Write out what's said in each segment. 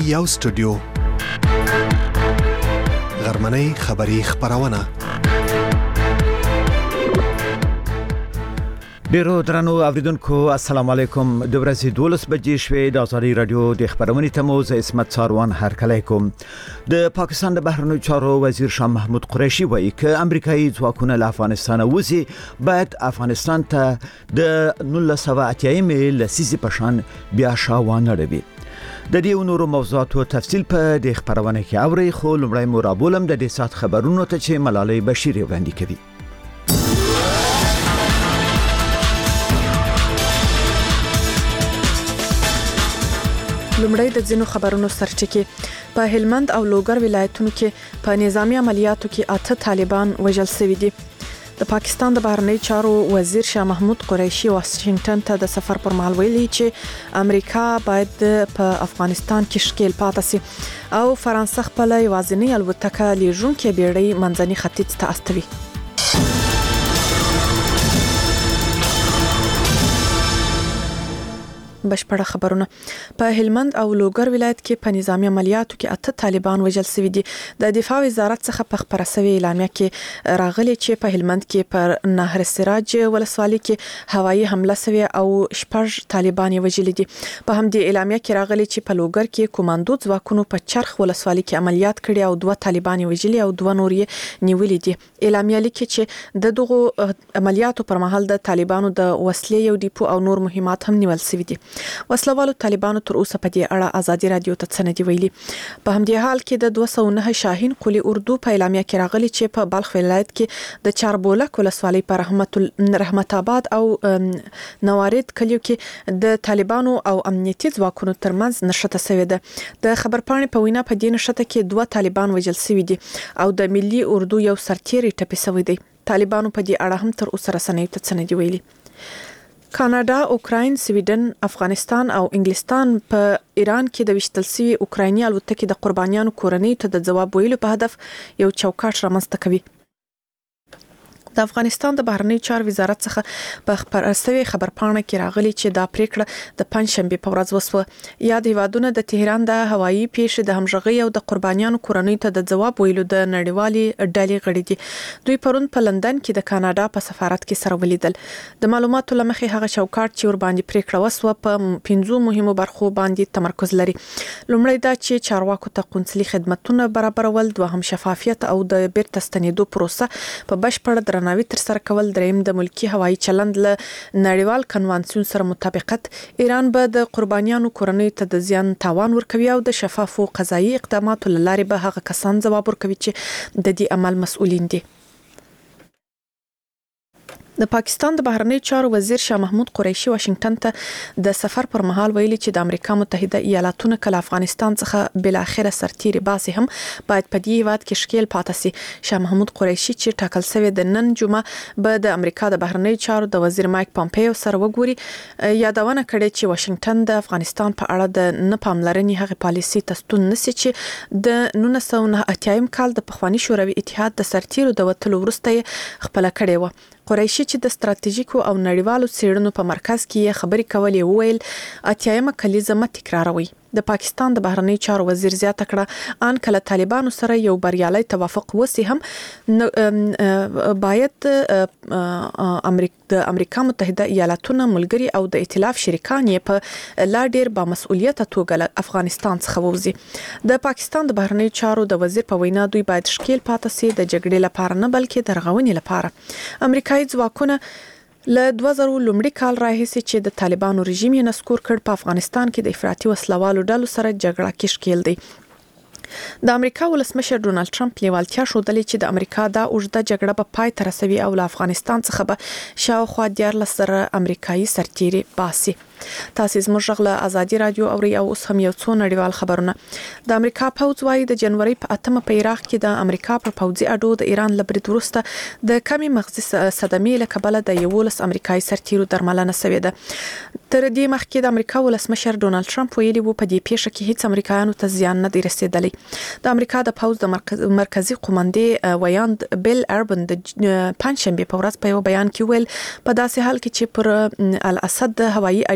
یو سټوډیو غرمنۍ خبری خبرونه ډیرو درنو اوریدونکو السلام علیکم د ورځې 12 بجې شوې د ازادي رادیو د خبرونې تموز اسمت ساروان هرکلی کوم. د پاکستان د بهرنیو چارو وزیر شاه محمود قریشي وایي چې امریکایي ځواکونه له افغانستان وځي باید افغانستان ته د 1980 لسیزې په شان بیا شاوانه روي. د دې نورو موضوعاتو تفصیل په د خبرونه کې اوري خو لمړی مرابولم د دې سات خبرونو ته چې ملالۍ بشیر وړاندې کوي. لومړی د ځینو خبرونو سرچکه په هلمند او لوګر ولایتونو کې په نظامی عملیاتو کې 8 طالبان وژل شوي دي. د پاکستان د بهرنی چارو وزیر شاه محمود قریشي واشنگټن ته د سفر پر مهال ویلي چې امریکا باید په افغانستان کې ښکیل پاتې شي او فرانسه خپل یوازینی الوتکه لیږونکې بیړۍ منځني ختیځ ته استوي. بشپړه خبرونه په هلمند او لوګر ولایت کې په نظامی عملیاتو کې 8 طالبان وژل شوي دي. د دفاع وزارت څخه په خبره شوی اعلامیه کې راغلي چې په هلمند کې پر نهر سراج ولسوالۍ کې هوایي حمله شوی او 6 طالبان وژل دي. په همدې اعلامیه کې راغلي چې په لوګر کې کوماندو ځواکونو په چرخ ولسوالۍ کې عملیات کړي او 2 طالبان وژل او 2 نور یې نیولې دي. اعلامیه لیکي چې د دغه عملیاتو پر مهال د طالبانو د وسلې یو ډیپو او نور مهمات هم نیول شوي دي. وسلوالو طالبانو تر اوسه په دې اړه ازادي رادیو ته څه نه دی ویلي. په همدې حال کې د 209 شاهین قلی اردو په اعلامیه کې راغلي چې په بلخ ولایت کې د چاربولک ولسوالۍ په رحمت آباد او نوارید کلیو کې د طالبانو او امنیتي ځواکونو ترمنځ نښته شوې ده. د خبرپاڼې په وینا په دې نښته کې 2 طالبان وژل شوي دي او د ملي اردو یو سرتیری ټپي شوی دی. طالبانو په دې اړه هم تر اوسه رسنیو ته څه نه دی ویلي. کاناډا، اوکراین، سویډن، افغانستان او انګلستان په ایران کې د وشتل شوی اوکرایني الوتکې د قربانیانو کورنۍ ته د جواب ویلو په هدف یو چوکاټ رامنځته کوي. د افغانستان د بهرنی چارو وزارت څخه په خبرستوي خبرپاڼه کې راغلي چې دا پریکړه د پنځشنبه په ورځ وسوه. یاد هیوادونه د تهران د هوایي پیښې د همغږي او د قربانیانو کورنۍ ته د جواب ویلو د نړیوالي ډلې غړي دي. دوی پرون په لندن کې د کاناډا په سفارت کې سره ولیدل. د معلوماتو لمخې هغه چوکاټ چې ور باندې پریکړه وسوه په 5 مهمو برخو باندې تمرکز لري. لومړی دا چې چارواکو ته قونسلي خدماتونه برابرول، دوهم شفافیت او د بیرته ستنېدو پروسه په بشپړ درناوي تر سره کول، دریم د ملکی هوایي چلند له نړیوال کنوانسیون سره مطابقت، ایران به د قربانیانو کورنۍ ته د زیان تاوان ورکوي او د شفافو قضایي اقداماتو لارې به هغه کسان جواب ورکوي چې د دې عمل مسؤلین دي. د پاکستان د بهرنی چارو وزیر شاه محمود قریشي واشنگټن ته د سفر پر مهال ویلي چې د امریکا متحده ایالاتونو کله افغانستان څخه بل اخره سرتیري باسي هم باید په دې وخت کې ښکیل پاتې شي. شاه محمود قریشي چې ټاکل شوی د نن جمعه به د امریکا د بهرنی چارو د وزیر مایک پامپیو سره وګوري، یادونه کړې چې واشنگټن د افغانستان په اړه د نه پاملرنې هغه پالیسي تستون نسی چې د 1980 کال د پخوانی شوروي اتحاد د سرتیرو د وټلو وروسته خپل کړي و. قریشي چې د ستراتیژیکو او نړیوالو څېړنو په مرکز کې خبرې کولې وویل 80مه کلیزه مه تکراروي. د پاکستان د بهرنی چارو وزیر زیاته کړه ان کله طالبانو سره یو بریالي توافق وسی هم باید د امریکا متحده ایالاتونو ملګری او د ائتلاف شریکان یې په لا ډیر با مسؤلیت توګه افغانستان څخه ووزي. د پاکستان د بهرنی چارو د وزیر په وینا دوی باید ښکیل پاتې شي د جګړې لپاره نه بلکې د رغونې لپاره. امریکایي ځواکونه له 2000 لومړي کال راهیسې چې د طالبانو رژیم یې نسکور کړ په افغانستان کې د افراطي وسلوالو ډلو سره جګړه کې ښکیل دی. د امریکا ولسمشر ډونالد ټرمپ لیوالتیا ښودلې چې د امریکا دا اوږده جګړه به پای ته رسوي او له افغانستان څخه به شاوخوا 14 امریکایي سرتیري باسي. تاسو زموږ غږ له ازادي رادیو اوري او اوس هم یو څو نړیوال خبرونه. د امریکا پوځ وايي د جنوري په 8مه په عراق کې د امریکا پر پوځي اډو د ایران له برید وروسته د کمی مغزي صدمې له کبله د 11 امریکایي سرتیرو درملنه شوې ده. تر دې مخکې د امریکا ولسمشر ډونالد ټرمپ ویلي وو په دې پیښه کې هیڅ امریکایانو ته زیان نه دی رسیدلی. د امریکا د پوځ د مرکزی قوماندې ویاند بیل اربن د پنځشنبه په ورځ په یو بیان کې ویل په داسې حال کې چې پر الاسد د هوایي اډې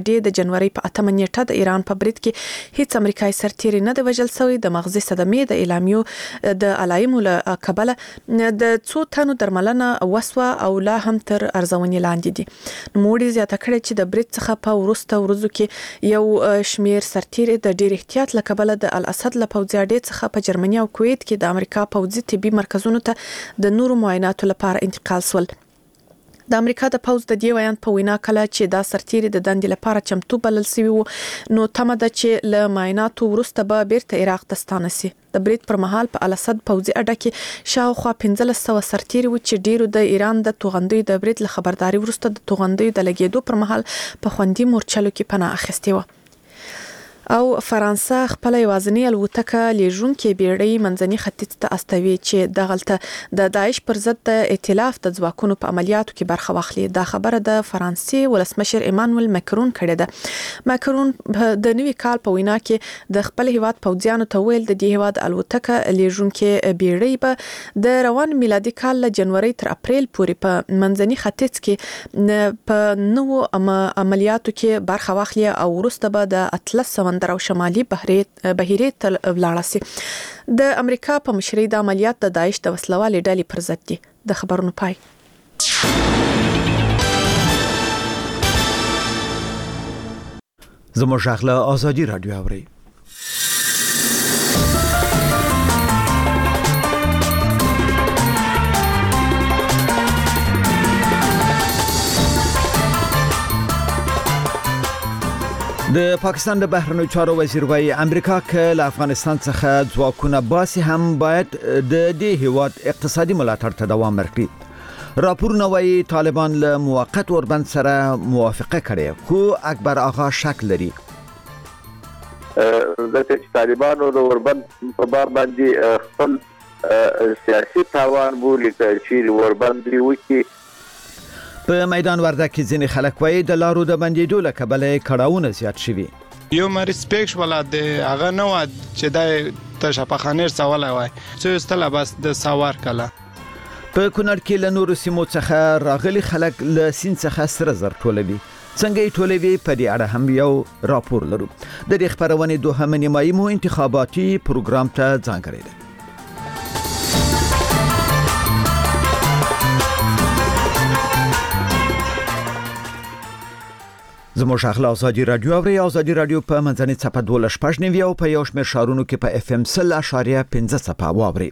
وادي د جنوري په 8 نیټه د ایران په برید کې هیڅ امریکایي سرتیری نه دی وژل شوی. د مغزي صدمې د اعلامیو د علایمو له کبله د څو تنو درملنه وسوه او لا هم تر ارزونې لاندې دي. نوموړي زیاته کړې چې د برید څخه په وروسته ورځو کې یو شمیر سرتیری د ډیر احتیاط له کبله د الاسد له پوځي اډې څخه په جرمني او کویت کې د امریکا پوځي طبي مرکزونو ته د نورو معایناتو لپاره انتقال شول. د امریکا د پوځ د دې ویان په وینا کله چې دا سرتیری د دندې لپاره چمتو بلل شوی وو نو تمه ده چې له معایناتو وروسته به بیرته عراق ته ستانه شي. د برید پر مهال په الاسد پوځي اډه کې شاوخوا 1500 سرتیری و چې ډیرو د ایران د توغندیو د برید له خبرداري وروسته د توغندیو د لګیدو پر مهال په خوندي مورچلو کې پناه اخیستې و. او فرانسه خپل یوازنی الوتکه لیژونکې بیړۍ منځني ختیځ ته استوي چې دغلته د داعش پر ضد د ائتلاف د ځواکونو په عملیاتو کې برخه واخلي. دا خبره د فرانسې ولسمشر ایمانوئل ماکرون کړې ده. ماکرون د نوي کال په وینا کې د خپل هیواد پوځیانو ته ویل د دې هیواد الوتکه لیژونکې بیړۍ به د روان میلادي کال له جنوري تر اپریل پورې په منځني ختیځ کې په نوو عملیاتو کې برخه واخلي او وروسته به د اطلس او شمالي بحیرې ته ولاړ شي. د امریکا په مشرۍ د عملیات د داعش د وسلوالې ډلې پر ضد دي. د خبرونو پای. زموږ غږ آزادي رادیو اوري. د پاکستان د بهرنیو چارو وزیر وايي امریکا که له افغانستان څخه ځواکونه باسي هم باید د دې هیواد اقتصادي ملاتړ ته دوام ورکړي. راپورونه وايي طالبان له موقت اوربند سره موافقه کړې خو اکبر آغا شک لري. د طالبانو د اوربند په باب باندې خپل سیاسي تاوان بولي چې اوربند وکي. په میدان وردګ کې ځینې خلک وایي د لارو د بندیدو له کبله کړاوونه زیات شوي. یو مریسپیکټ ولادت هغه نه و چې د تشپخانیر سوال وای چې استله بس د سوار کله. په کونړ کې له نورو سیمو څخه راغلي خلک له سین څخه سره زر ټولوي. څنګه یې ټولوي په دې اړه هم یو راپور لرو. د دې خبرونې دوهمه نیمایي مو انتخاباتي پروګرام ته ځانګړې ده. زموږ غږ آزادي رادیو اوري. آزادي رادیو په منځنۍ څپه 12.9 او په یو شمېر شارونو کې په FM 0.5 څپه واوري.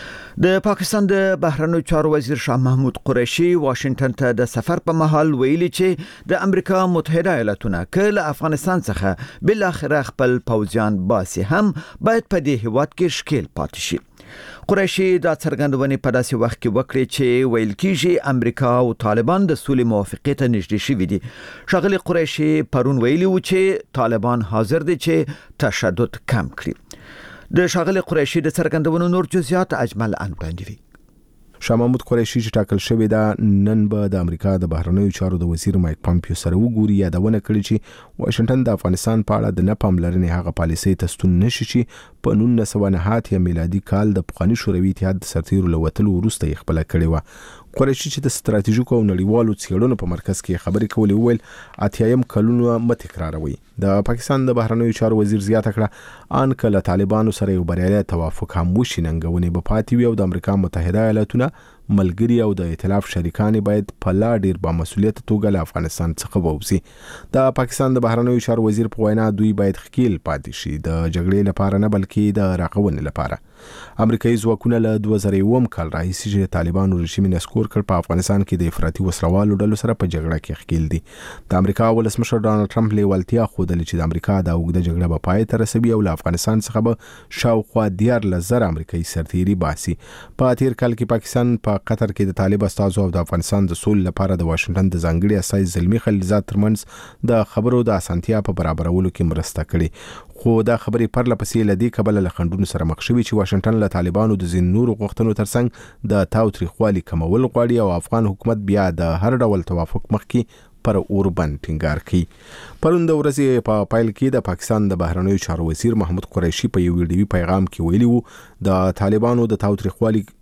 د پاکستان د بهرنیو چارو وزیر شاه محمود قریشي واشنگټن ته د سفر په مهال ویلي چې د امریکا متحده ایالاتونه که له افغانستان څخه بل اخر خپل پوځیان باسي هم باید په دې هیواد کې شکیل پاتې شي. قریشي دا څرګندونې په داسې وخت کې وکړې چې ویل کېږي امریکا او طالبان د سولې موافقې ته نږدې شوي دي. ښاغلي قریشي پرون ویلي و چې طالبان حاضر دي چې تشدد کم کړي. د ښاغلي قریشي د څرګندونو نور جزئیات اجمل انباندوي. شاه محمود قریشي چې ټاکل شوی دا نن به د امریکا د بهرنیو چارو د وزیر مایک پامپیو سره وګوري. یادونه کړې چې واشنگټن د افغانستان په اړه د نه پاملرنې هغه پالیسۍ ته ستون نشي چې په 1909 میلادي کال د پخواني شوروي اتحاد د سرتیرو له وتلو وروسته یې خپله کړې وه. قریشي چې د ستراتیژیکو او نړیوالو څېړنو په مرکز کې خبرې کولې وویل اتیایم کلونه متکراروي. د پاکستان د بهرنیو چارو وزیر زیاته کړه ان کله طالبانو سره یو بریالي توافق هم وشي ننګونې به پاتې وي او د امریکا متحده ایالاتونه ملګری او د ائتلاف شریکان باید په لا ډیر با مسؤلیت توګه له افغانستان څخه ووځي. د پاکستان د بهرنیو چارو وزیر په وینا دوی باید خکیل پاتې شي د جګړې لپاره نه بلکې د راغونې لپاره. امریکایي ځواکونه له 2001 کال راهیسې چې طالبانو رژیم نسکور کړ په افغانستان کې د افراطي وسلوالو ډلو سره په جګړه کې خکیل دي. د امریکا ولسمشر ډانلډ ټرمپ لیوالتیا ښودلې چې د امریکا د اوږده جګړه به پای ته رسوي او له افغانستان څخه به شاوخوا 14,000 امریکایي سرتیري باسي. په تیر کال کې پاکستان په قطر کې د طالب استازو او د افغانستان د سولې لپاره د واشنگټن د ځانګړي استازي زلمی خلیلزاد ترمنځ د خبرو د اسانتیا په برابرولو کې مرسته کړې. خو دا خبرې پرله پسې لدی کبل له خندونو سره مخ شوي چې واشنگټن له طالبانو د ځین نورو غوښتنو ترڅنګ د تاوتریخوالي کمول غواړي او افغان حکومت بیا د هر ډول توافق مخکې پر اوربند ټینګار کړي. پرون د ورځې په پایل کې د پاکستان د بهرنیو چارو وزیر محمود قریشي په یو ویډیوي پیغام کې ویلي وو د طالبانو د تاوتریخوالي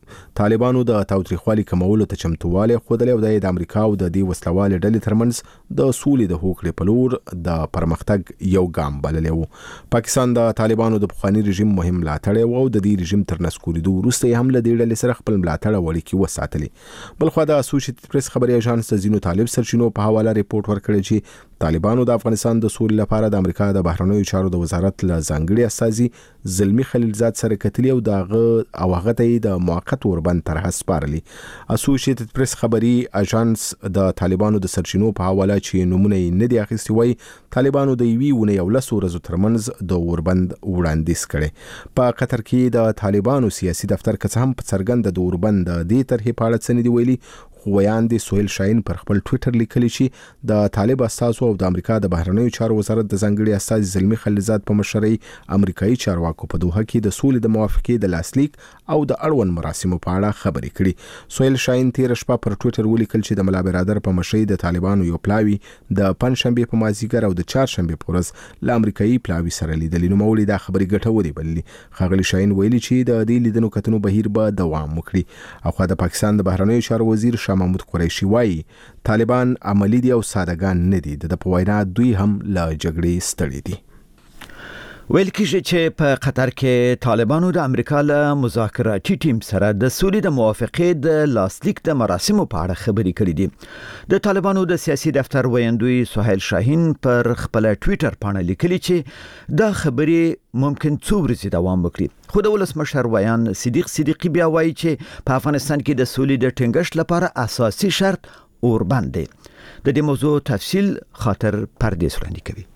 طالبانو د تاوتریخوالي کمولو ته چمتووالی ښودلی او د امریکا او د دې وسلوالې ډلې ترمنځ د سولې د هوکړې په لور د پرمختګ یو ګام بللی و. پاکستان د طالبانو د پخواني رژیم مهم ملاتړی و او د دې رژیم تر نسکورېدو وروسته یې هم له دې ډلې سره خپل ملاتړ او اړیکې وساتلې. بلخوا د اسوسییټډ پریس خبري اژانس د ځینو طالب سرچینو په حواله ریپورت ورکړی چې طالبانو د افغانستان د سولې لپاره د امریکا د بهرنیو چارو د وزارت له ځانګړي استازي زلمی خلیلزاد سره کتلي او هغه ته د موقت اوربند طرح سپارلي. اسوسییټډ پریس خبري اژانس د طالبانو د سرچینو په حواله چې نمونه یې نه دی اخیستی وایي طالبانو د یوې ونې 11 ورځو ترمنځ د اوربند وړاندیز کړي. په قطر کې د طالبانو سیاسي دفتر که څه هم په څرګنده د اوربند د دې طرحې په اړه څه نه دی ویلي، خو ویاندې سهیل شاهین پر خپل ټویټر لیکلي چې د طالب استازو او د امریکا د بهرنیو چارو وزارت د ځانګړي استازي زلمی خلیلزاد په مشرۍ امریکایي چارواکو په دوحه کې د سولې د موافقې د لاسلیک او د اړوند مراسمو په اړه خبرې کړي. سهیل شاهین تیر شپه پر ټویټر ولیکل چې د ملا برادر په مشرۍ د طالبانو یو پلاوی د پنځشنبه په مازیګر او د چهارشنبه په ورځ له امریکایي پلاوی سره لیدل. نو مولي دا خبرې ګټورې بللې. ښاغلي شاهین ویلي چې د دې لیدنو کتنو بهیر به دوام وکړي. او خو د پاکستان د بهرنیو چارو وزیر شاه محمود قریشي وایي طالبان عملی دي او سادهګان نه دي. د په وینا دوی هم له جګړې ستړي دي. ویل کېږي چې په قطر کې طالبانو د امریکا له مذاکراتي ټیم سره د سولې د موافقې د لاسلیک د مراسمو په اړه خبرې کړې دي. د طالبانو د سیاسي دفتر ویاندوی سهیل شاهین پر خپل ټویټر باندې لیکلي چې دا خبرې ممکن څو ورځې دوام وکړي. خو د ولسمشر ویان صدیق صدیقی بیا وایي چې په افغانستان کې د سولې د ټینګښت لپاره اساسي شرط اوربند دی. د دې موضوع تفصیل خاطر پردیس وړاندې کوي.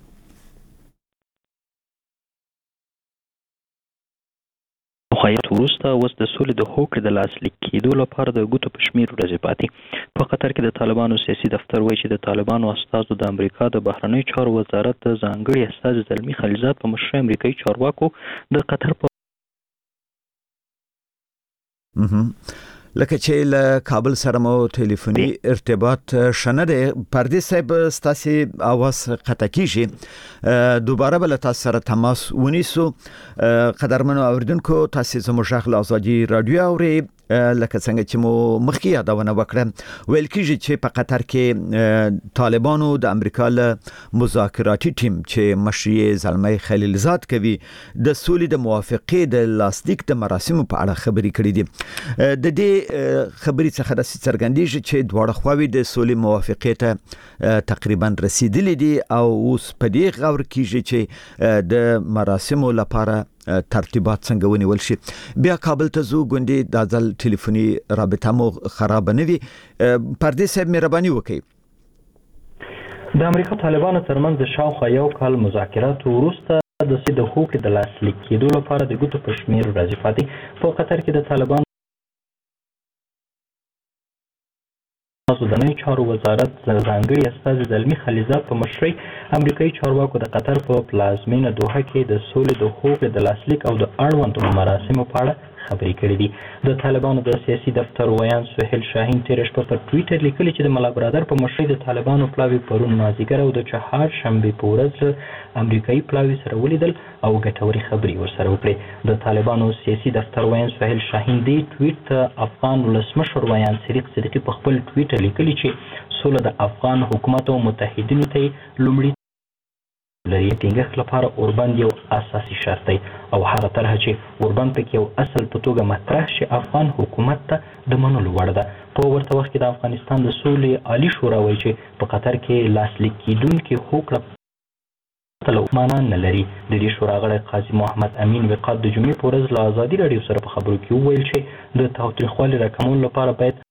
خایت وروسته اوس د سولې د هوکړې د لاسلیک کېدو لپاره د ګوتو په شمېر ورځې پاتې. په قطر کې د طالبانو سیاسي دفتر وایي چې د طالبانو استازو د امریکا د بهرنیو چارو وزارت د ځانګړي استازي زلمی خلیلزاد په مشرۍ امریکایي چارواکو د قطر په لکه چې له کابل سره مو ټلیفوني ارتباط شنه دی. پردیس صاحب ستاسو اواز قطع کیږي. دوباره بل تاسو سره تماس ونیسو. قدرمنو اوریدونکو تاسو زموږ غږ له ازادي رادیو اوري. لکه څنګه چې مو مخکې یادونه وکړه ویل کېږي چې په قطر کې طالبانو د امریکا له مذاکراتي ټیم چې مشري زلمی خلیلزاد کوي د سولې د موافقې د لاسلیک د مراسمو په اړه خبرې کړې دي. د دې خبرې څخه د څرګندېږي چې دواړه خواوې د سولې موافقې ته تقریبا رسیدلې دي او اوس په دې غور کېږي چې د مراسمو لپاره ترتیبات څنګه ونیول شي. بیا کابل ته زو غونډې د ځل ټلیفوني رابطه مو خراب نه وي. پردیس صاحب مهرباني وکړئ. د امریکا طالبانو ترمنځ د شاوخوا یو کال مذاکرات وروسته د سولې د هوکړې د لاسلیک کېدو لپاره د ګوتو په شمېر ورځې پاتې. په قطر کې د طالبانو د نوي چارو وزارت ځانګړي استازي زلمی خلیلزاد په مشرۍ امریکایي چارواکو د قطر په پلازمینه دوحه کې د سولې د هوکړې د لاسلیک او د اړوندو مراسمو په اړه خبرې کړې دي. د طالبانو د سیاسي دفتر ویان سهیل شاهین تیر شپه په ټویټر لیکلي چې د ملا برادر په مشرۍ د طالبانو پلاوی پرون مازیګر او د چهارشنبې په ورځ امریکایي پلاوی سره ولیدل او ګټورې خبرې ورسره وکړې. د طالبانو سیاسي دفتر ویان سهیل شاهین دې ټویټ ته افغان ولسمشر ویان صدیق صدیقی په خپل ټویټر لیکلي چې سوله د افغان حکومت او متحدینو ته لومړی لري. ټینګښت لپاره اوربند یو اساسي شرط دی او هغه طرح چې اوربند پکې یو اصل په توګه مطرح شي افغان حکومت ته د منلو وړ ده. په ورته وخت کې د افغانستان د سولې عالی شورا وایي چې په قطر کې لاسلیک کېدونکې هوکړه معنا نه لري. د دې شورا غړی قاضي محمد امین وقاد د جمعې په ورځ له ازادي راډیو سره په خبرو کې وویل چې د تاوتریخوالي راکمولو لپاره باید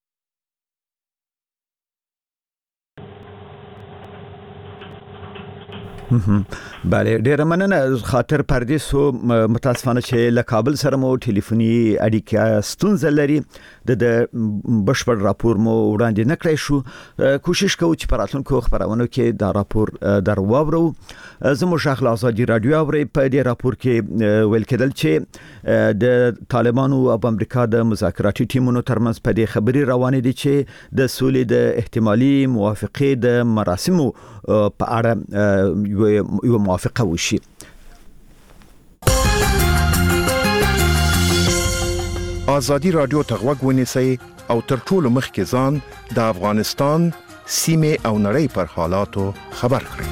بله ډیره مننه. خاطر پردیسو متاسفانه چې له کابل سره مو ټلیفوني اړیکه ستونزه لري. د بشپړ راپور مو وړاندې نه کړی شو. کوشش کوو چې په راتلونکو خبرونو کې دا راپور در واورو. زموږ غږ له ازادي رادیو اوري. په دې راپور کې ویل کېدل چې د طالبانو او امریکا د مذاکراتي ټیمونو ترمنځ په دې خبرې روانې دي چې د سولې د احتمالي موافقې د مراسمو په اړه یو موافقه وشي. آزادي رادیو ته غوږ ونیسئ او تر ټولو مخکې ځان د افغانستان سیمه او نړۍ پر حالاتو خبر کړئ.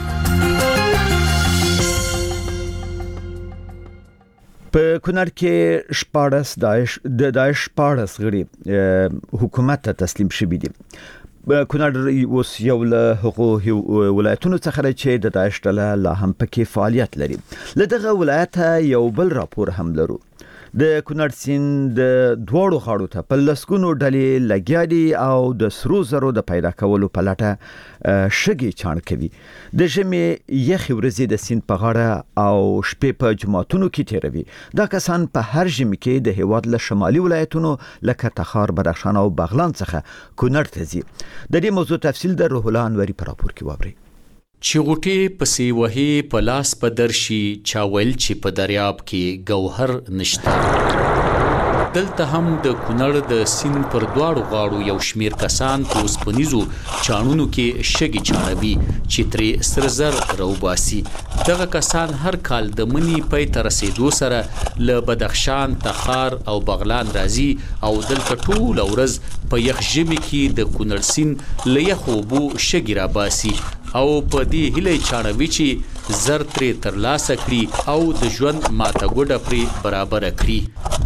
په کونړ کې 14 داعش 14 غړي حکومت ته تسلیم شوي دي. کونړ اوس یو له هغو ولایتونو څخه چې د داعش ډله لا هم پکې فعالیت لري. له دغه ولایت یو بل راپور هم لرو. د کونړ سیند د دواړو غاړو ته په لسګونو ډلې لګیا دي او د سرو زرو د پیدا کولو په لټه شګې چاڼ کوي. د ژمي یخې ورځې د سیند په غاړه او شپې په جماعتونو کې تیروي. دا کسان په هر ژمي کې د هیواد له شمالي ولایتونو لکه تخار، بدخشان او بغلان څخه کونړ ته ځي. د دې موضوع تفصیل د روح الله انوري په راپور کې واورئ. چې غوټې پسې وهي په لاس په درشي چاول چې په دریاب کې گوهر نشته. دلته هم د کونړ د سیند پر دواړو غاړو یو شمیر کسان په اوسپنیزو چاڼونو کې شګې چاڼوي چې ترې سره زر راوباسي. دغه کسان هر کال د مني پای ته رسیدو سره له بدخشان، تخار او بغلان راځي او دلته ټول ورځ په یخ ژمي کې د کونړ سیند له یخو اوبو شګې راباسي او په دې هیله چاڼوي چې زر ترې ترلاسه کړي او د ژوند ماته ګوډه پرې برابر کړي.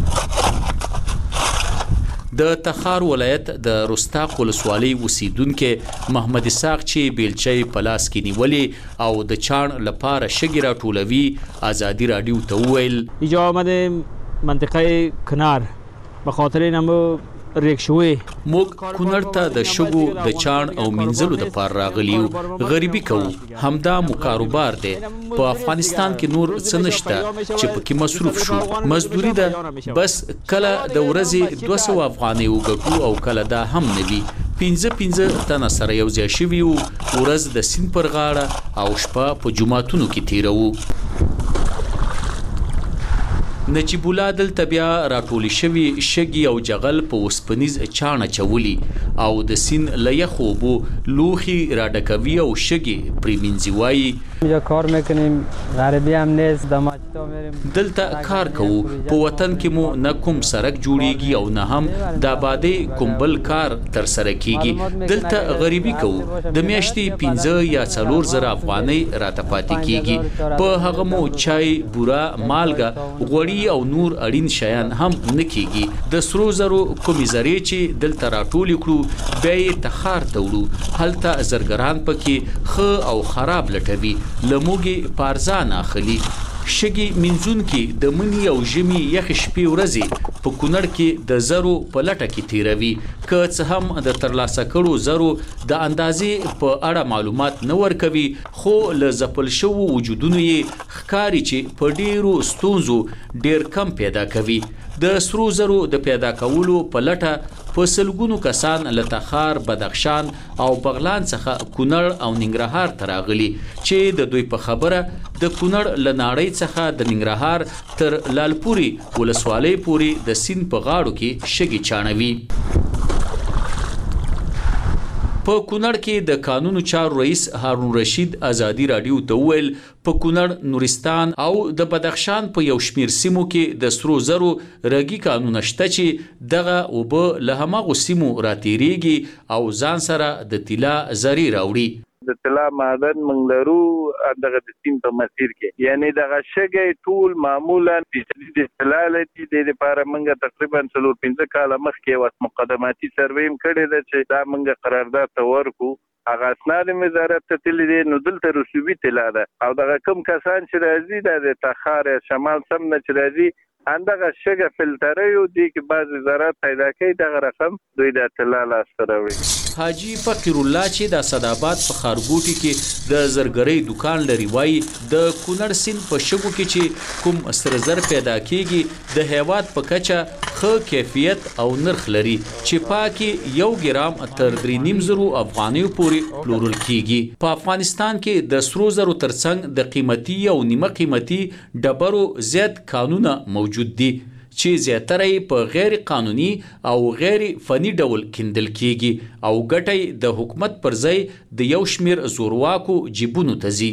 د تخار ولایت د رستاق ولسوالۍ اوسیدونکو محمد اسحاق چې بیلچې په لاس کې نیولې او د چاڼ لپاره شګې راټولوي آزادي رادیو ته وویل اینجا آمده منطقه کنار به خاطر اینم ریکشوي موږ کونړ ته د شګو د چاڼ او منځلو د پار راغلیو. غریبي کوو، همدا مو کاروبار دی. په افغانستان کې نور څه نشته چې پکې مصروف شو. مزدوري ده، بس کله د ورځې 200 افغانۍ وګټو او کله دا هم نه وي. 15 تنه سره یو ځای شوي وو، ورځ د سیند پر غاړه او شپه په جماعتونو کې تیرو. نجیب الله دلته بیا راټولې شوي شګې او جغل په اوسپنیز چاڼ اچولي او د سیند له یخو اوبو لوښي راډکوي او شګې پرې مینځي. وایي اینجا کار میکنیم، غریبی هم نیست، دماغچتا میریم. دلته کار کوو، په وطن کې مو نه کوم سړک جوړیږي او نه هم د آبادۍ کوم بل کار تر سره کیږي. دلته غریبي کوو، د میاشتې 15 یا 4 زره افغانۍ راته پاتې کیږي. په هغه مو چای، بوره، مالګه، غوړي او نور اړین شیان هم نه کیږي. د سرو زرو کومې ذرې چې دلته راټولې کړو بیا یې تخار ته وړو. هلته زرګران پکې ښه او خراب لټوي، له موږ پارزان اخلي. شګې منځونکي د مني او ژمي یخ شپې ورځې په کونړ کې د زرو په لټه کې تیروي. که څه هم د ترلاسه کړو زرو د اندازې په اړه معلومات نه ورکوي، خو له ځپل شوو وجودونو یې ښکاري چې په ډیرو ستونزو ډیر کم پیدا کوي. د سرو زرو د پیدا کولو په لټه په سلګونو کسان له تخار، بدخشان او بغلان څخه کونړ او ننګرهار ته راغلي چې د دوی په خبره د کونړ له ناړۍ څخه د ننګرهار تر لالپوري ولسوالۍ پورې د سیند په غاړو کې شګې چاڼوي. په کونړ کې د قانونو چارو رئیس هارون رشید آزادي رادیو ته وویل په کونړ، نورستان او د بدخشان په یو شمیر سیمو کې د سرو زرو رګي قانون شته چې دغه اوبه له هماغو سیمو راتېریږي او ځان سره د طلا زرې راوړي. د طلا معدن موږ لرو دغه د سیند په مسیر کې، یعنی دغه شګې ټول معمولا د طلا لري. د لپاره موږ تقریبا 4-5 کاله مخکې یو مقدماتي سروې کړې ده چې دا موږ قرارداد ته ورکو. هغه اسناد وزارت ته تللی دي، نو دلته رسوبي طلا ده او دغه کوم کسان چې راځي د تخار شمال سم نه چې راځي اندغه شګه فلټریو دي کې بعض وزارت پیدا کوي دغه رقم دوی د طلا لاسته راوړي. حاجی فقیر الله چې د صدابات په خارګوټي کې د زرګرۍ دکان لري وایي د کونړ سیند په شګو کې چې کوم سره زر پیدا کیږي د هیواد په کچه ښه کیفیت او نرخ لري چې پاکي 1 ګرام تر 3.5 افغانیو پورې پلورل کیږي. په افغانستان کې د سرو زرو ترڅنګ د قیمتي او نیمه قیمتي ډبرو زیات قانونه موجود دي چې زیاتره په غیر قانوني او غیر فني ډول کیندل کیږي او ګټي د حکومت پر ځای د یو شمیر زورواکو جیبونو ته ځي.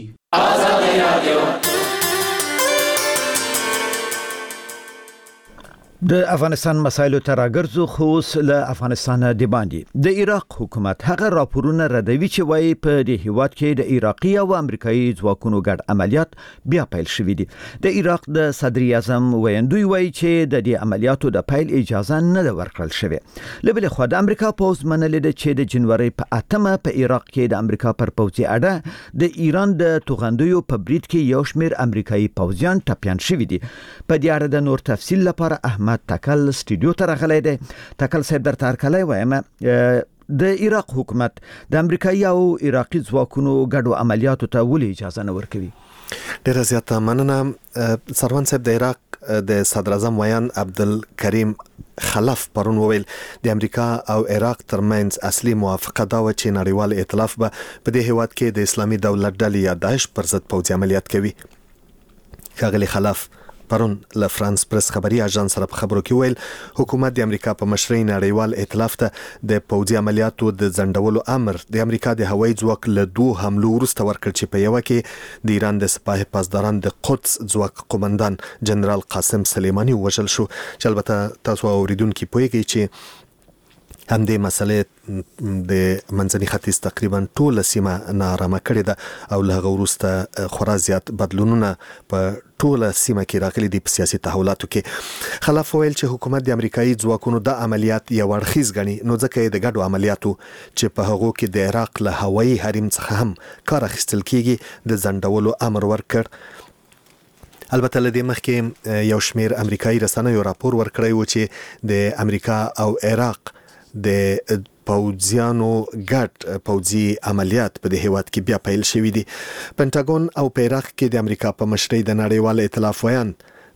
د افغانستان مسایلو ته راګرځو خو له افغانستان د باندې د عراق حکومت هغه راپورونه ردوي چې وايي په دې هیواد کې د عراقي او امریکایي ځواکونو ګډ عملیات بیا پیل شوې دي. د عراق د صدر اعظم ویندوی وايي چې د دې عملیاتو د پیل اجازه نه ده ورکړل شوې. له بل خوا د امریکا پوز منلې ده چې د جنوري په 8 په عراق کې د امریکا پر پوځي اډه د ایران د توغندیو په برید کې یو شمېر امریکایي پوځیان ټپیان شوي دي. په دې اړه د نور تفصیل لپاره احمد تکل سټوډیو ته راغلی دی. تکل صاحب درته هرکلی وایم. د عراق حکومت د امریکایي او عراقي ځواکونو ګډو عملیاتو ته ولې اجازه نه ورکوي؟ ډیره زیاته مننه سروان صاحب. د عراق د صدر اعظم ویان عبدالکریم خلف پرون وویل د امریکا او عراق ترمنځ اصلي موافقه دا و چې نړیوال ائتلاف به په دې هیواد کې د اسلامي دولت ډلې یا داعش پر ضد پوځي عملیات کوي. ښاغلي خلف پرون له فرانس پریس خبري اژانس سره په خبرو کې ویل حکومت د امریکا په مشرۍ نړیوال ائتلاف ته د پوځي عملیاتو د ځنډولو امر د امریکا د هوایي ځواک له 2 حملو وروسته ورکړ چې په یوه کې د ایران د سپاه پاسداران د قدس ځواک قومندان جنرال قاسم سلیمانی وژل شو، چې البته تاسو اوریدونکو پوهیږئ چې همدې مسلې د منځني ختیځ تقریبا ټول سیمه نارامه کړې ده او له هغه وروسته خورا زیات بدلونونه په ټول سیمه کې راغلي دي په سیاسي تحولاتو کې. خلاف ویل چې حکومت د امریکایي ځواکونو د عملیات یو اړخیز ګڼي، نو ځکه یې د ګډو عملیاتو چې په هغو کې د عراق له هوایي حریم څخه هم کار اخیستل کیږي د ځنډولو امر ورکړ. البته لدې مخکې یو شمېر امریکایي رسنیو راپور ورکړی و چې د امریکا او عراق د پوځیانو ګډ پوځي عملیات په دې هیواد کې بیا پیل شوي دي. پنټاګون او په عراق کې د امریکا په مشرۍ د نړیوال ائتلاف ویان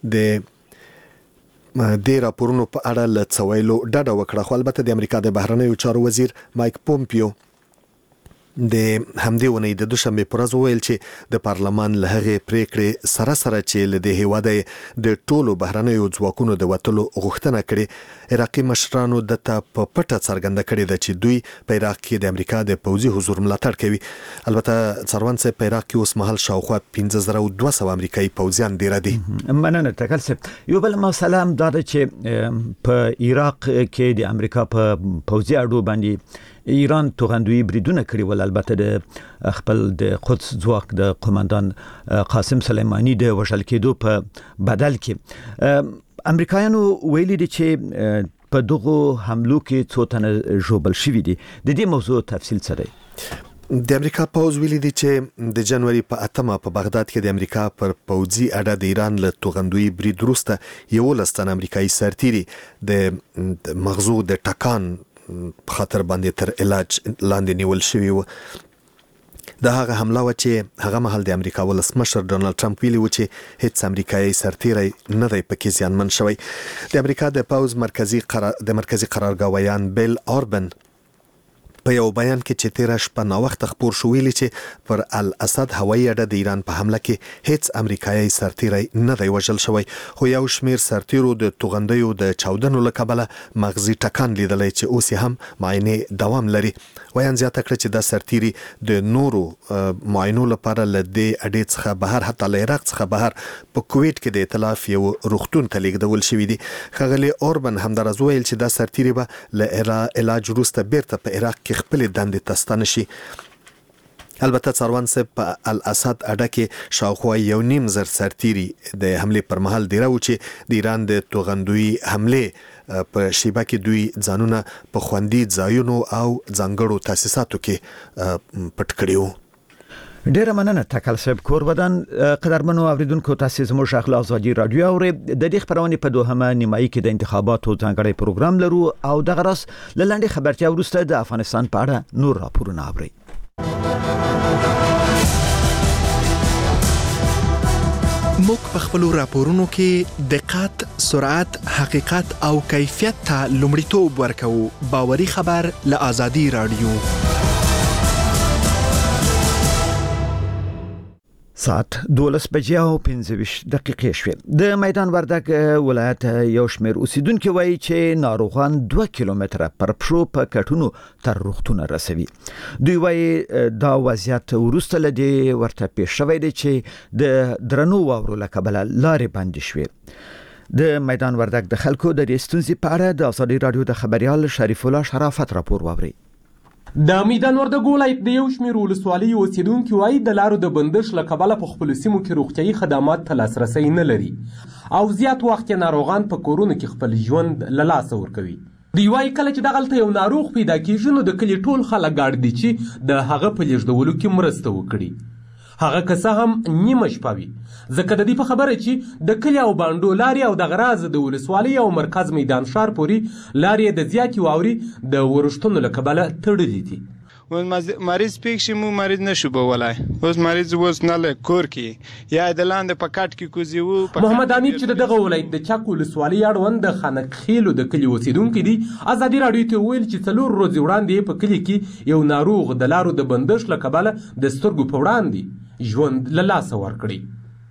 د راپورونو په اړه له څه ویلو ډډه وکړه، خو البته د امریکا د بهرنیو چارو وزیر مایک پومپیو د همدې ونې د دوشنبه پر ورځ ویل چې د پارلمان له هغې پریکړې سره سره چې له دې هیواده د ټولو بهرنیو ځواکونو د وتلو غوښتنه کړې، عراقي مشرانو دته په پټه څرګنده کړې ده چې دوی په عراق کې د امریکا د پوځي حضور ملاتړ کوي. البته څروان صاحب په عراق کې اوس مهال شاوخوا 15200 امریکایي پوځیان ډیر دي. مننه تکل صاحب. یو بل مسله هم دا ده چې په عراق کې د امریکا په پوځي اډو باندې ایران توغندوی بریدونه کړي ول، البته د خپل د قدس ځواک د قومندان قاسم سلیمانی د وژل کېدو په بدل کې امریکایانو ویلي دي چې په دغه حملو کې څو تنه ژوبل شوي دي. د دې موضوع تفصیل څه دی؟ د امریکا پوز ویلي دي چې د جنوري په 8 په بغداد کې د امریکا پر پوځي اډه د ایران له توغندوی برید وروسته 11 تن امریکایي سرتیري د مغزو د ټکان په خاطر باندې تر علاج لاندې نیول شوی و. د هغه حمله و چې هغه مهال د امریکا ولسمشر ډونالد ټرمپ ویلي و چې هیڅ امریکایي سرتیری نه دی پکې زیانمن شوی. د امریکا د پوز مرکزی قرارګاه ویان بیل اوربن په یو بیان کې چې 13 شپه نا وخت خبر شو ویلي چې پر الاسد هوایي اډه د ایران په حمله کې هیڅ امریکایي سرتیری نه دی وژل شوی، خو یو شمیر سرتیرو د توغندیو د چاودنو له کبله مغزي ټکان لیدلی چې اوس هم معاینه دوام لري. ویان زیاته کړ چې دا سرتیري د نورو معاینو لپاره له دې اډې څخه بهر حتی له عراق څخه بهر په کویټ کې د ائتلاف یو روغتون ته لیږدول شوي دي. ښاغلي اوربن همدارز ویل چې دا سرتیري به له علاج وروسته بیرته په عراق کې خپل دندې ته ستانه شي. البته څروان صاحب په الاسد اډه کې شاوخوا 1.5 سرتیري د حمله پر مهال دیره و چې د ایران د توغندوی حمله په شیبه کې دوی ځانونه په خوندي ځایونو او ځانګړو تاسیساتو کې پټ کړي وو. ډیره مننه تکل صاحب. کوربدان قدرمنو اوریدونکو، تاسو زموږ شغله ازادي رادیو اوري. د دې خبرونه په دوهمه نیمایي کې د انتخاباتو ځانګړی پروګرام لرو او دغه راس لاندې خبرتیا ورسته د افغانستان په اړه نور راپورونه اوري. موږ په خپل راپورونو کې دقت، سرعت، حقیقت او کیفیت ته لومړیتوب ورکوو. باوري خبر له ازادي رادیو. ساعت 12 بجې او 15 دقیقې شوې. د میدان وردګ ولایت یو شمېر اوسیدونکو وایي چې ناروغان 2 کیلومتره پر پښو په کټونو تر روغتون رسوي. دوی وایي دا وضعیت وروسته لدی ورته پیښ شوی دی چې د درنو واورو له کبله لارې بندې شوې. د میدان وردګ د خلکو د ستونزې په اړه د ازادي رادیو د خبريال شریف الله شرافت راپور واوري. د میدان وردګ ولایت د یو شمېر ولسوالۍ اوسیدونکو وایي د لارو د بندش له کبله په خپلو سیمو کې روغتیایي خدمات ته لاسرسی نه لري او زیات وخت یې ناروغان په کورونو کې خپل ژوند له لاسه ورکوي. دوی وایي کله چې دغلته یو ناروغ پیدا کېږي نو د کلي ټول خلک ګاډ دي چې د هغه په لیږدولو کې مرسته وکړي. هغه که څه هم نیمه شپه وي ځکه د دې په خبره چې د کلي او بانډو لارې او دغه راز د ولسوالۍ او مرکز میدان ښار پورې لارې د زیاتې واورې د ورښتونو له کبله تړلې دي. مریض پیښ شي مو مریض نشو بولای اوس مریض اوس نه له کور کې یا د لاندې په کټ کې کوزي وو. محمد امیر چې دغه ولایت د چک ولسوالۍ اړوند د خانق خیلو د کلي اوسیدونکي دي ازادي راډیو ته ویل چې 4 ورځې وړاندې په کلي کې یو ناروغ د لارو د بندش له کبله د سترګو په وړاندې ژوند له لاسه ورکړي.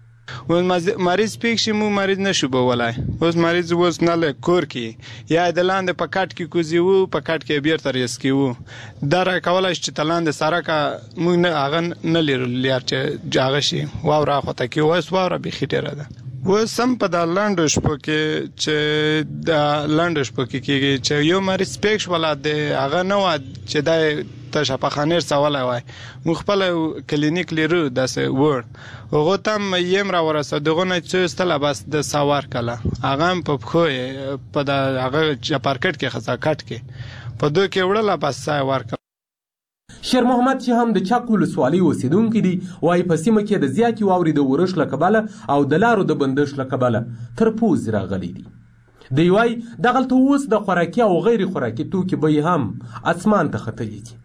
مریض پیښ شي مو مریض نشو بولای اوس مریض اوس نه له کور کې یا د لاندې په کټ کې کوزي وو په کټ کې بیرته ریسکی وو دا را کولای چې تلاند سره کا مونږ نه اغه نه لرو لار چې جاغه شي واوره خو ته کې وس واوره به خټره ده و سم په د لاندې شپو کې چې د لاندې شپو کې چې یو مریض پیښ ولا د اغه نه و چې د ته شپخانیر سوالای وای مخبل کلینیک لرو داسې ور هغه تم یم را ورسه دغه نه چې ستله بس د سوار کله هغه په خو په د هغه چپارکټ کې خزا کټ کې په دوه کې وړله بس سوار کله. شیر محمد چې هم د چک ولسوالۍ اوسیدونکي دي وایي په سیمه کې د زیاتې واورې د ورش له کبله او د لارو د بندش له کبله تر پوز راغلي دي. دوی وایي دغلته اوس د خوراکي او غیر خوراکي توکي بیې هم اسمان ته ختلي دي.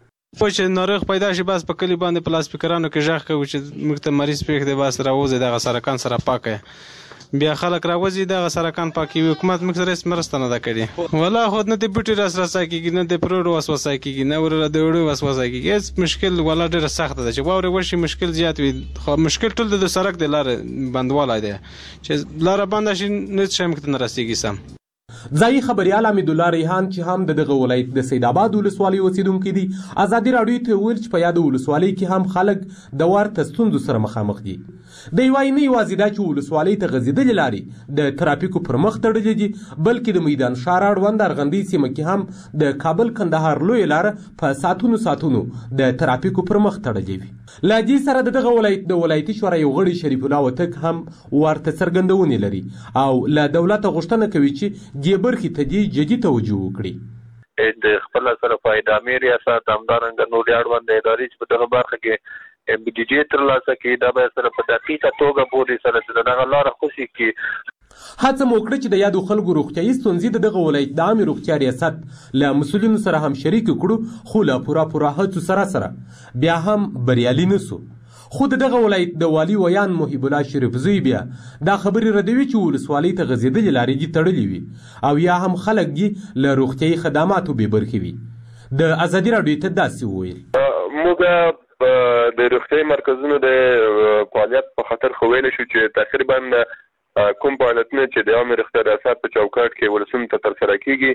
چې ناروغ پیدا شي بس په کلی باندې په لاسپیکرانو کې ژغ کوي چې موږ ته مریض پیښ دی بس راوځي دغه سرکان سره پاکه بیا خلک راوځي دغه سرکان پاکي حکومت موږ سره مرسته نه ده کړې ولا خود نه د بوټي راسره کېږي نه د پروړو وسوسه کېږي نه ور د وړو وسوسه کېږي هیڅ مشکل ولا ډېر سخت ده چې واورې وشي مشکل زیات وي خو مشکل ټول د سرک د لار بندوالای دی چې لار بند شي نه څه موږ ته نه رسیږي سم. ځایي خبريال حمید الله ریحان چې هم دغه ولایت د سید آباد ولسوالۍ اوسیدونکي دي ازادي راډیو ته ویل چې په یاد ولسوالۍ کې هم خلک د ورته ستونزو سره مخامخ دي. دوی وایي نه یوازې دا چې ولسوالۍ ته غځېدلې لارې د ترافیکو پر مخ تړلې دي بلکې د میدان ښار اړوند ارغندۍ سیمه کې هم د کابل کندهار لویه لاره په ساتونو د ترافیکو پر مخ تړلې وي. له دې سره دغه ولایت د ولایتي شورا یو غړي شریف الله وتک هم ورته څرګندونې لري او له دولته غوښتنه کوي چې دې برخې ته دې جدي توجه وکړي. د خپل سره فایدامي ریاست همدارنګه نورې اړوند ادارې چې په دغه برخه کې بودیجې ترلاسه کړي دا به سره په دقیقه توګه پورې سره دغه لاره خوشي کړي. هڅه مو وکړه چې د یادو خلکو روغتیایي ستونزې د دغه ولایت د عامې روغتیا ریاست له مسؤلینو سره هم شریک کړو خو له پوره هڅو سره بیا هم بریالي نه سو. خو دغه ولایت د والي ویان محب الله شریف زوی بیا دا خبرې ردوي چې ولسوالۍ ته غځېدلې لارې دي تړلې وي او یا هم خلک دي له روغتیایي خدماتو بې برخې وي. د ازادي راډیو ته داسې وویل موږ د روغتیایي مرکزونو د فعالیت په خاطر خو ویلی شو چې تقریبا کوم فعالیتونه چې د عامې روغتیا ریاست په چوکاټ کې ولسونو ته ترسره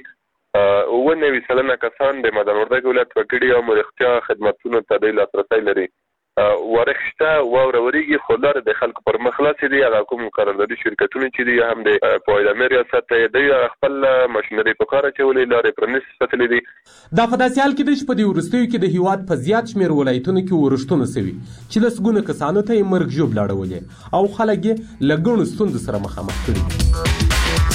کیږي 99 کسان د میدان وردګ ولایت وګړي عامې روغتیا خدماتونو ته د لاسرسی لري. ورښته واوره وريږي خو لار د خلکو پر مخلاص دي هغه کوم قراردادي شرکتونه چې دي هم د پایدامي ریاست د خپل ماشينري په کار چولې لارې پرنس ستلې دي. دا په داسې حال کې د شپې د ورستیو کې د هیواد په زیات شمیر ولایتونو کې ورښتونه سوي چې لسګونه کسانو ته مرګ ژوب لاړولې او خلک یې له ګڼو ستونزو سره مخامخ کړي.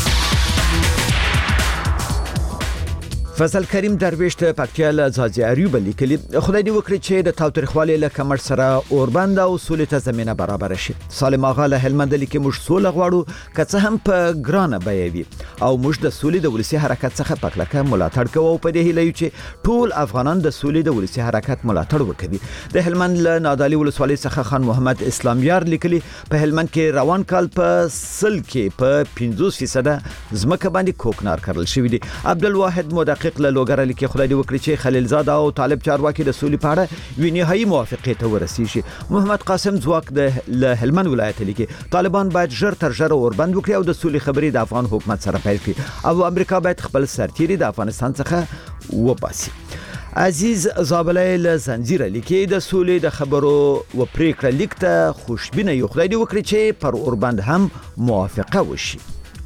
فضل کریم درویش د پکتیا له ځاځي اریوب لیکلي خدای دې وکړي چې د تاوتریخوالي له کمر سره اوربند او سولې ته زمينه برابر شي. سالم اغا له هلمند لیکي موږ سوله غواړو که څه هم په ګرانه بیوي او موږ د سولې د ولسی حرکت څخه پکلکه ملاتړ کوو په دې هیله چې ټول افغانان د سولې د ولسی حرکت ملاتړ وکړي. د هلمند له نادالي ولسوالۍ څخه خان محمد اسلامیار لیکلي په هلمند کې روان کال په سل کې په 50% ځمکه باندې کوکنار کړل شوی دی. عبدالواحد مدقق له لوګر لیکي خدای دې وکړي چې خلیلزاد او طالب چارواکي د سولې په اړه وی نهایي موافقه ته ورسیږي. محمد قاسم ځواک د هلمند ولایت لیکي طالبان باید ژر تر ژره اوربند وکړي او د سولې خبرې د افغان حکومت سره پیل کړي او امریکا باید خپل سرتیري د افغانستان څخه وباسي. عزیز زابلای له زنجیر لیکي د سولې د خبرو و پریکړه لیک ته خوشبینه یو خدای دې وکړي چې پر اوربند هم موافقه وشي.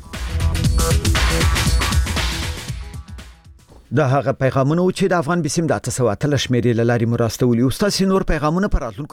دا هغه پیغامونه چې د افغان بسم د 808 شمیرې لاري مراسته ولي. استاد نور پیغامونه پر راتلونکو